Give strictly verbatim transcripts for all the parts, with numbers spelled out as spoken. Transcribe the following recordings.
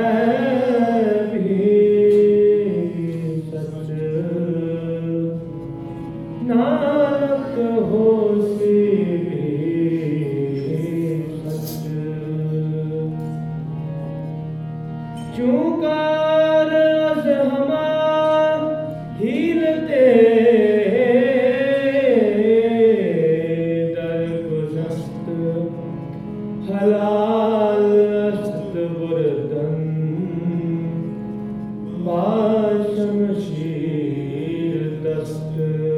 भी सच, नानक होसी भी सच। चूकार अस हमा हीलते दर गुज़श्त, हलाल अस्त बुरदन बाशमशीर दस्त।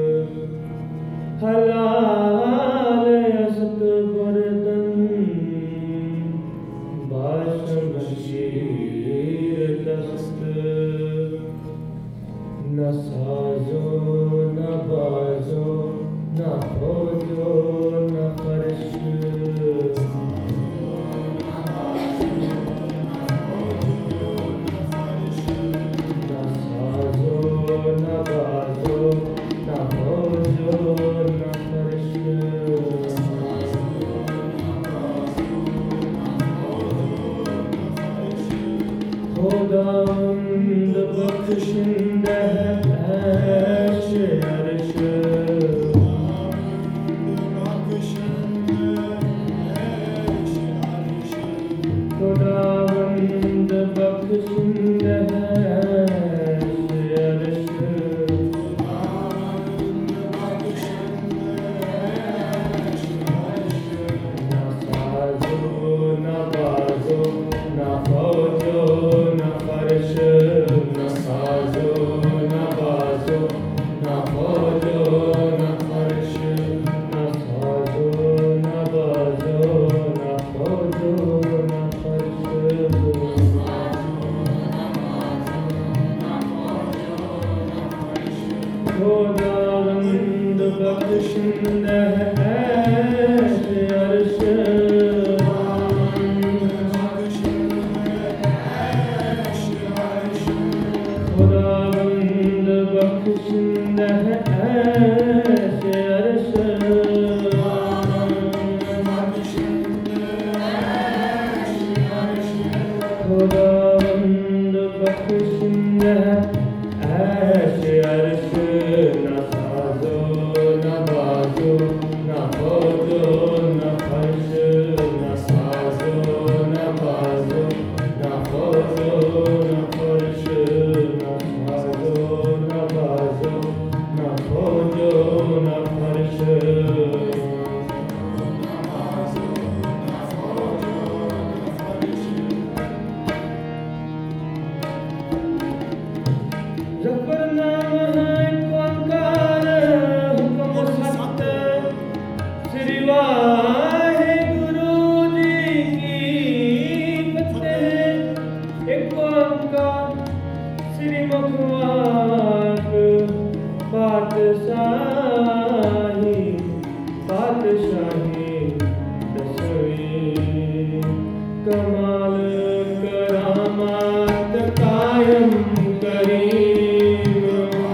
हलाल अस्त बुरदन बाशमशीर दस्त। न साजो न बाजो न फौजो न फर्श, खुदावंद बख्शिंदे ऐश अर्श, खुदावंद बख्शिंदे ऐश अर्श। न साजो न बाजो न फौजो न फर्श, न साजो न बाजो न फौजो न फर्श, न साजो न बाजो न फौजो न फर्श। खुदावंद बख्शिंदे ऐश अर्श, खुदावंद बख्शिंदे ऐश अर्श। खुदावंद बख्शिंदे ऐश अर्श। न साजो न बाजो न फौजो न फर्श, न साजो न बाजो न फौजो न फर्श, न साजो न बाजो न फौजो न फर्श। ज़फ़रनामा है ओंकार हुक्म सत, श्री वाहिगुरु जी की फतेह। एक ओंकार श्री मुखवाक पातशाही, पातशाही दसवीं। कमाल करामात कायम करीम,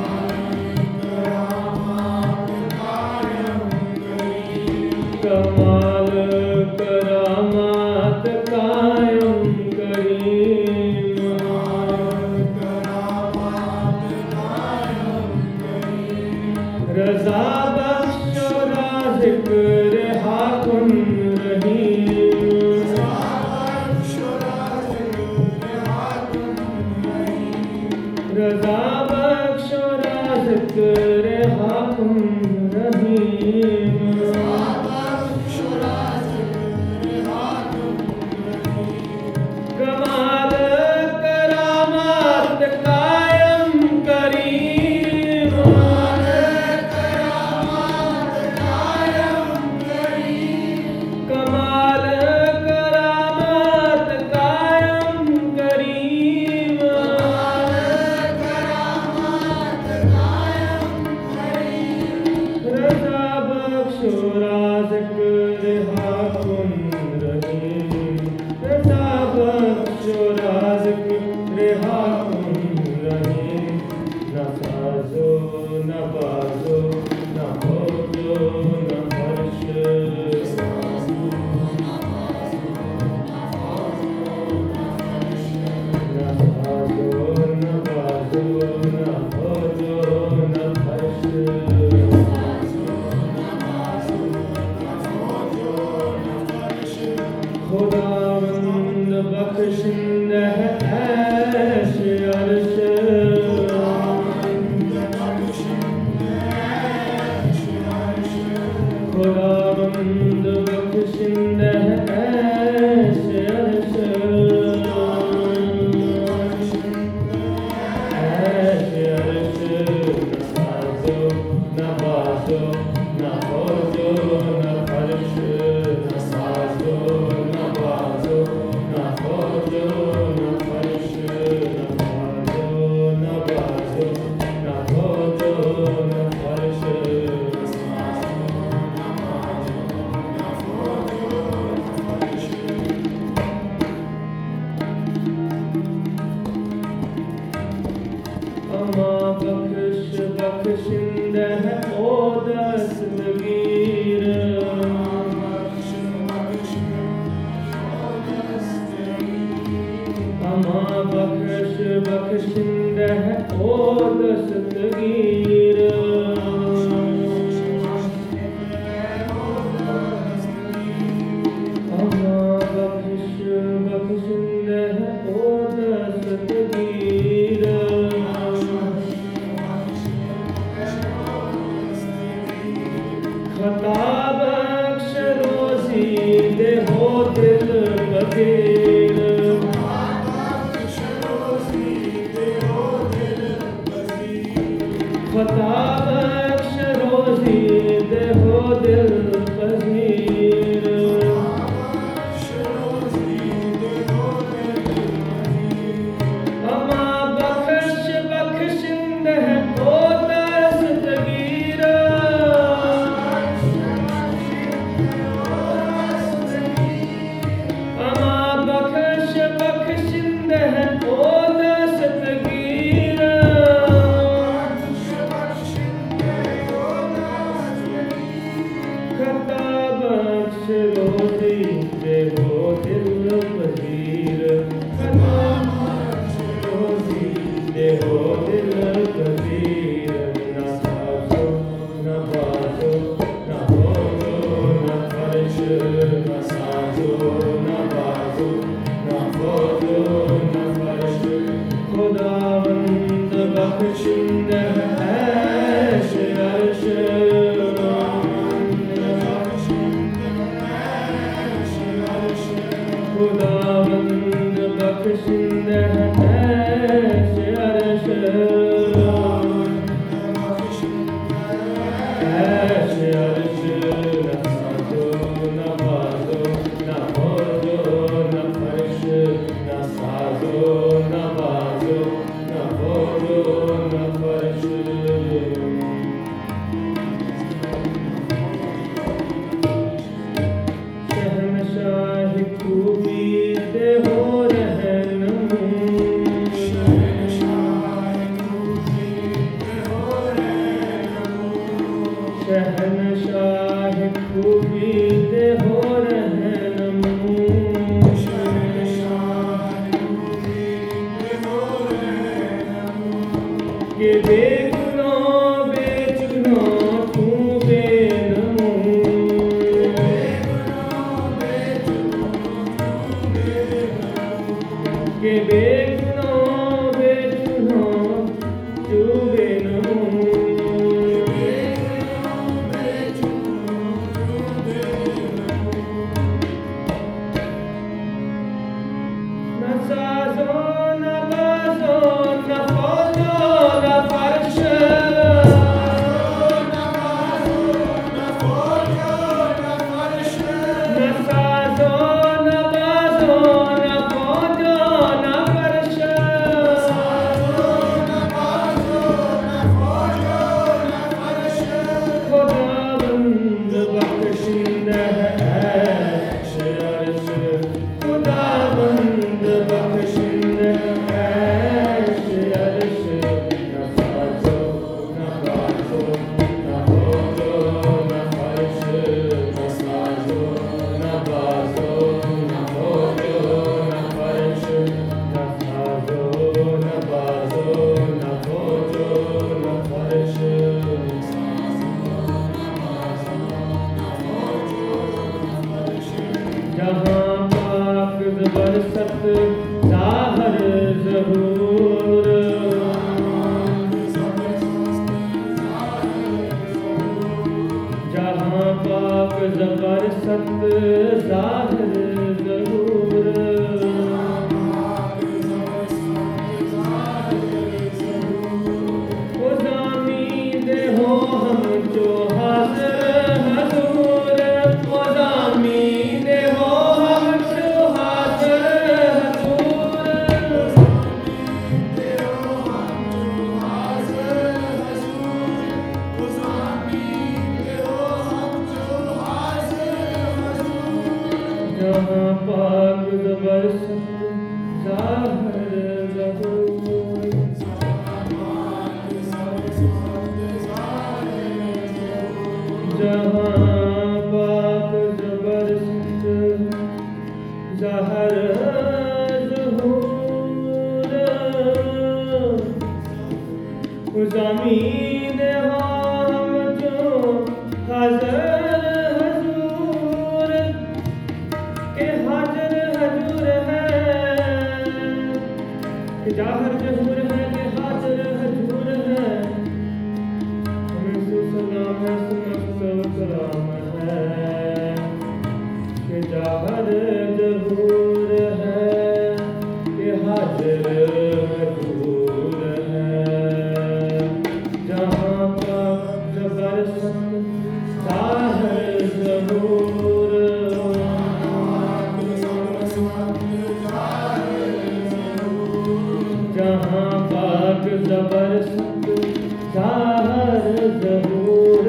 कमाल करामात कायम करीम। रज़ा बख्शो राज़िक़ हाकुम रहीम, रज़ा बख्शो राज़िक़ हाकुम रहीम। कमाल करामात कायम करीम, कमाल करामात कायम करीम। अमा बख्श बख्शिंद है ओ दस्तगीर अमा बख्श बख्शिंद है ओ दस्तगीर अमा बख्श बख्शिंद है ओ दस्तगीर खता बख्श रोज़ी दे हो दिल बगीर खता बख्श रोज़ी दे हो दिल पज़ीर अमा बख्श बख्शिंद है ओ दस्तगीर अमा बख्श बख्शिंद है ओ दस्तगीर खता बख्श रोज़ी दे हो दिल पज़ीर खता बख्श रोज़ी दे हो दिल पज़ीर न साज़ो न बाज़ो न होलो न फर्श न साज़ो न बाज़ो न होलो न फर्श खुदावंद बख्शिंद है ऐश अर्श खुदावंद बख्शिंद है ऐश अर्श ऐश अर्श न साज़ो न बाज़ो न होलो न फर्श न साज़ो न बाज़ो न होलो न फर्श शहनशाह खूबी दे हो रहनुमा शहनशाह खूबी दे हो रहनुमा के बेगुनाह बेचुनाह तू बेनमू के बेगुनाह बेचुनाह तू बेनमू न साज़ो न बाज़ो न होलो न फर्श उज़मीन हम जो हाज़र हजूर के हाज़र हजूर है, कि जाहिर जहूर है, कि हाज़र हजूर है। हमें सो सलाम है, समस्त सलाम है, कि जाहिर जहूर है, कि हाज़र हजूर है। जहाँ का जबर जाहिर जहूर, जहाँ पाक जबर जाहिर जहूर।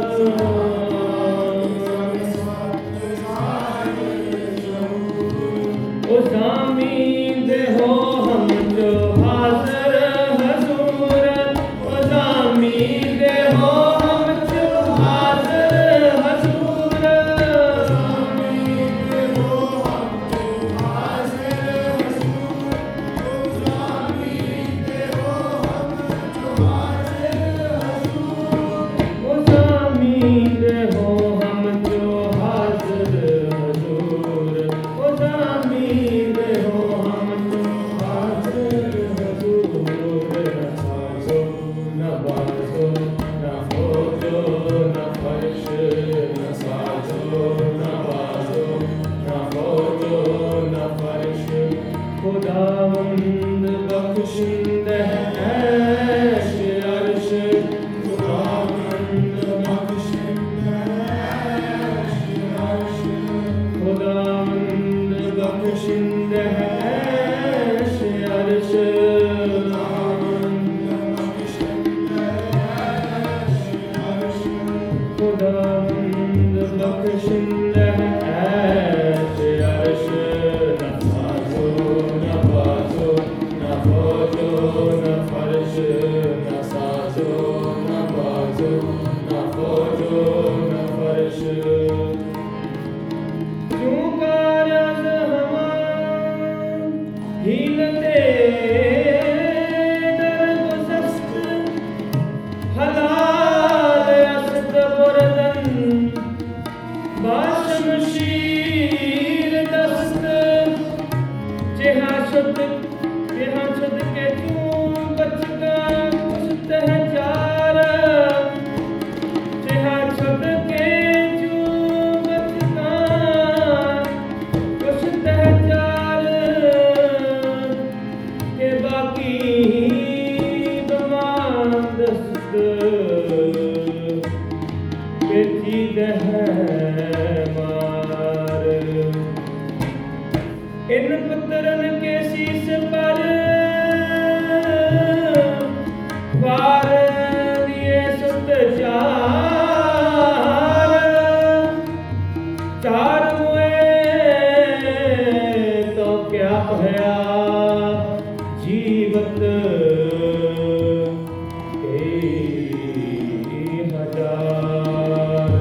उज़मीन हो हम जो हाज़र हजूर, उज़मीन हो हम जो हाज़र हजूर, उज़मीन हो हम जो हाज़र हजूर, उज़मीन हो हम जो हाज़र हजूर, उज़मीन हो हम जो हाज़र हजूर, उज़मीन हो हम जो हाज़र हजूर। न साजो न बाजो, न खोजो न फर्श, न साजो न बाजो, न खोजो न फर्श। खुदावंद बख्शिंद है ऐश अर्श, खुदावंद बख्शिंद है ऐश अर्श, खुदावंद बख्शिंद है ऐश अर्श, खुदावंद बख्शिंद है ऐश अर्श, खुदावंद बख्शिंद है ऐश अर्श। न साजो न बाजो, न खोजो न फर्श, न साजो न बाजो, न खोजो न फर्श। क्यों कारज़ हमार हीलते दरगुज़श्त, हलाल अस्त बुरदन बाशमशीर दस्त। जेहाँ शुद्ध जेहाँ शुद्ध के तू बचगा कुछ तहजार, जेहाँ शुद्ध के तू बचगा कुछ तहजार, के बाकी बमादस्त के चीद है मार। इन पुत्रन के शीश पर वार दिए सुत चार, चार हुए तो क्या भया जीवत के हजार।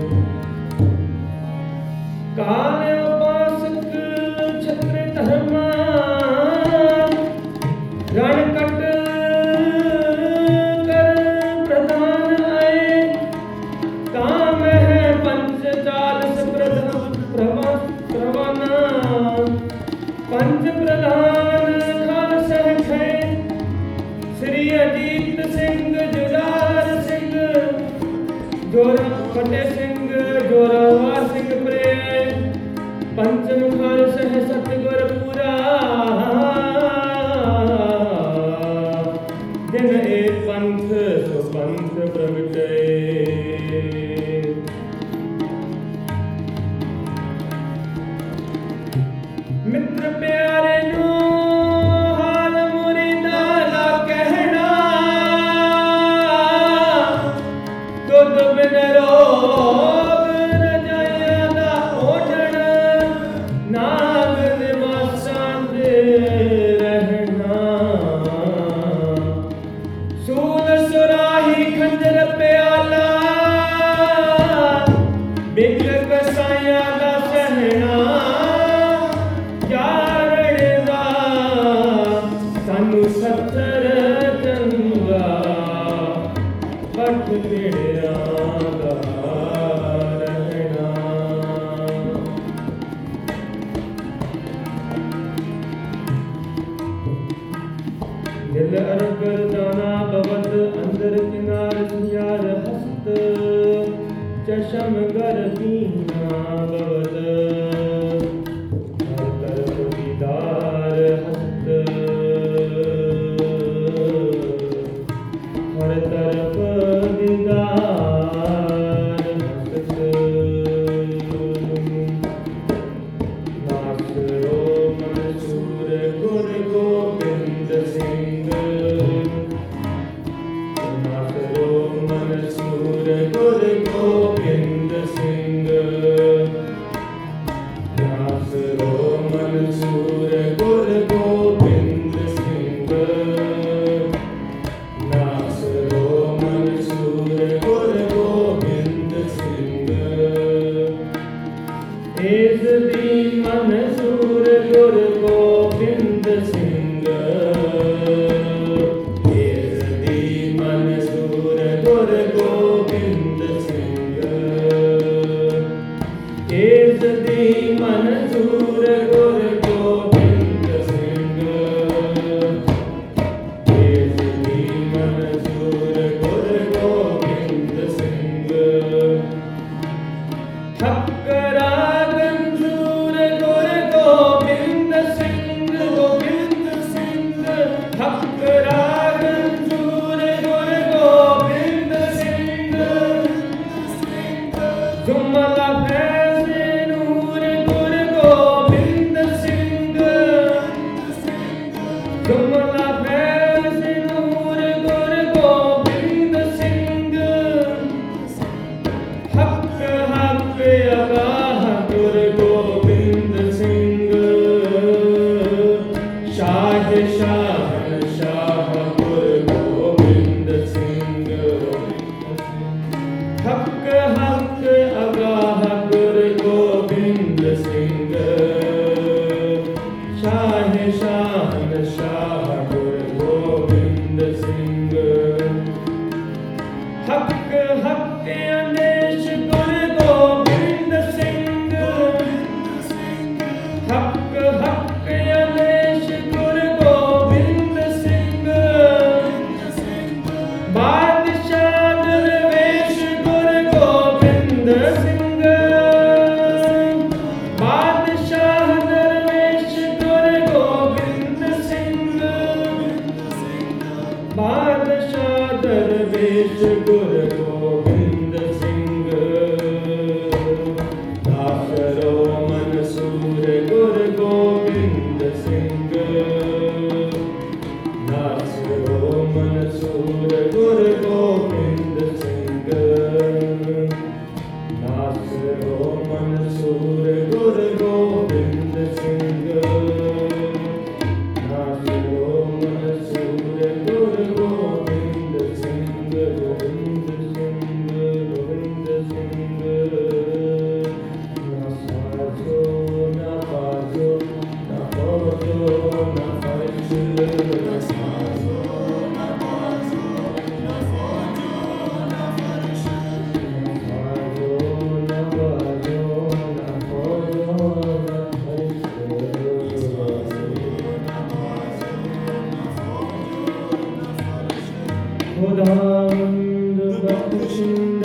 काले उपासक छत्र धर्मा रणकट कर प्रधान आए, काम है पंचचालिस प्रवाना, पंच प्रधान खास है श्री अजीत सिंह जुलार सिंह, जोरा फतेह सिंह जोरावर सिंह प्रे, पंचम खालस है सतगुर पूरा, जिन एक पंथ सो पंथ प्रगटे। मित्र प्यारे नो हाल मुरीदा ला कहना, दुध बिन रोग रजाया दा ओढ़ण, नाग निवासां दे रहना। सूल सुराही खंजर प्याला, बिक कसाया दा सहना, यारण दा सानू सत्तर चंगा। ਨੇੜਿਆਂ ਦਾ ਰਹਿਣਾ। ਦਿਲ ਅਰਬ ਦਾਨਾ ਬਵਤ ਅੰਦਰ ਕਿਨਾਰ ਯਾਰ ਹਸਤ ਚਸ਼ਮ ਗਰ ਪੀਨਾ ਬਵਤ ਹਰ ਤਰਫ ਦੀਦਾਰ ਹਸਤ ਹਰ ਤਰਫ ਦੀਦਾਰ ਹਸਤ। ਨਾਸਰੋ ਮਨਸੂਰ ਗੁਰ ਗੋਬਿੰਦ ਸਿੰਘ ਨਾਸਰੋ ਮਨਸੂਰ ਗੁਰ ਗੋਬਿੰਦ ਸਿੰਘ ਨਾਸਰੋ ਮਨਸੂਰ ਗੁਰ ਗੋਬਿੰਦ ਸਿੰਘ ਨਾਸਰੋ ਮਨਸੂਰ ਗੁਰ ਗੋਬਿੰਦ ਸਿੰਘ। ਇਸ ਦੀ ਮਨਸੂਰ ਗੁਰ ਗੋਬਿੰਦ ਸਿੰਘ ਇਸ ਦੀ ਮਨਸੂਰ ਗੁਰ ਗੋਬਿੰਦ ਸਿੰਘ ਇਸ ਦੀ ਮਨਸੂਰ ਗੁਰ ਗੋਬਿੰਦ ਸਿੰਘ ਇਸ ਦੀ ਮਨਸੂਰ ਗੁਰ ਗੋਬਿੰਦ ਸਿੰਘ। ਠੱਕਰਾ ਗੰਜੂਰ ਗੁਰ ਗੋਬਿੰਦ ਸਿੰਘ ਗੋਬਿੰਦ ਸਿੰਘ ਠੱਕਰਾ ਗੰਜੂਰ ਗੁਰ ਗੋਬਿੰਦ ਸਿੰਘ ਜੁਮਲਾ ਫੈਜ਼ੇ ਨੂਰ ਗੁਰ ਗੋਬਿੰਦ ਸਿੰਘ ਜੁਮਲਾ ਫੈਜ਼ੇ ਨੂਰ ਗੁਰ ਗੋਬਿੰਦ ਸਿੰਘ। ਹੱਕ ਹੱਕ ਅਗਾਹ ਗੁਰ ਗੋਬਿੰਦ ਸਿੰਘ ਸ਼ਾਹ ਸ਼ਾਹ ਸ਼ਾਹ ਗੁਰ ਗੋਬਿੰਦ ਸਿੰਘ। ਹੱਕ ਹੱਕ ਅਗਾਹ ਗੁਰ ਗੋਬਿੰਦ ਸਿੰਘ ਸ਼ਾਹ ਸ਼ਾਹ ਸ਼ਾਹ ਗੁਰ ਗੋਬਿੰਦ ਸਿੰਘ। ਹੱਕ ਹੱਕ ਅਨੇਸ਼ ਗੁਰ ਗੋਬਿੰਦ ਸਿੰਘ ਹੱਕ ਹੱਕ ਅਨੇਸ਼ ਗੁਰ ਗੋਬਿੰਦ ਸਿੰਘ। ਬਾਦਸ਼ਾਹ ਦਰਵੇਸ਼ ਗੁਰ ਗੋਬਿੰਦ ਸਿੰਘ ਬਾਦਸ਼ਾਹ ਦਰਵੇਸ਼ ਗੁਰ ਗੋਬਿੰਦ ਸਿੰਘ ਬਾਦਸ਼ਾਹ ਦਰਵੇਸ਼ ਗੁਰ ਗੋਬਿੰਦ ਸਿੰਘ। ਨਾਸਰੋ ਮਨਸੂਰ ਗੁਰ ਗੋਬਿੰਦ ਸਿੰਘ ਨਾਸਰੋ ਮਨਸੂਰ ਗੁਰ ਗੋਬਿੰਦ ਸਿੰਘ ਨਾਸਰੋ ਮਨਸੂਰ ਗੁਰ ਗੋਬਿੰਦ ਸਿੰਘ ਨਾਸਰੋ ਮਨਸੂਰ ਗੁਰ ਗੋਬਿੰਦ ਸਿੰਘ। ਗੋਬਿੰਦ ਸਿੰਘ ਗੋਬਿੰਦ ਸਿੰਘ ਨਾ ਸਾਜੋ ਨਾ ਬਾਜੋ ਨਾ ਹੋਜੋ ਨਾ ਫਰਸ਼ ਨਾ ਸਾਜੋ ਨਾ ਬਾਜੋ ਨਾ ਹੋਜੋ ਨਾ ਫਰਸ਼ ਨਾ ਸਾਜੋ ਨਾ ਬਾਜੋ ਨਾ ਹੋਜੋ ਨਾ ਫਰਸ਼ ਖੁਦਾਵੰਦ ਬਖਸ਼ਿਸ਼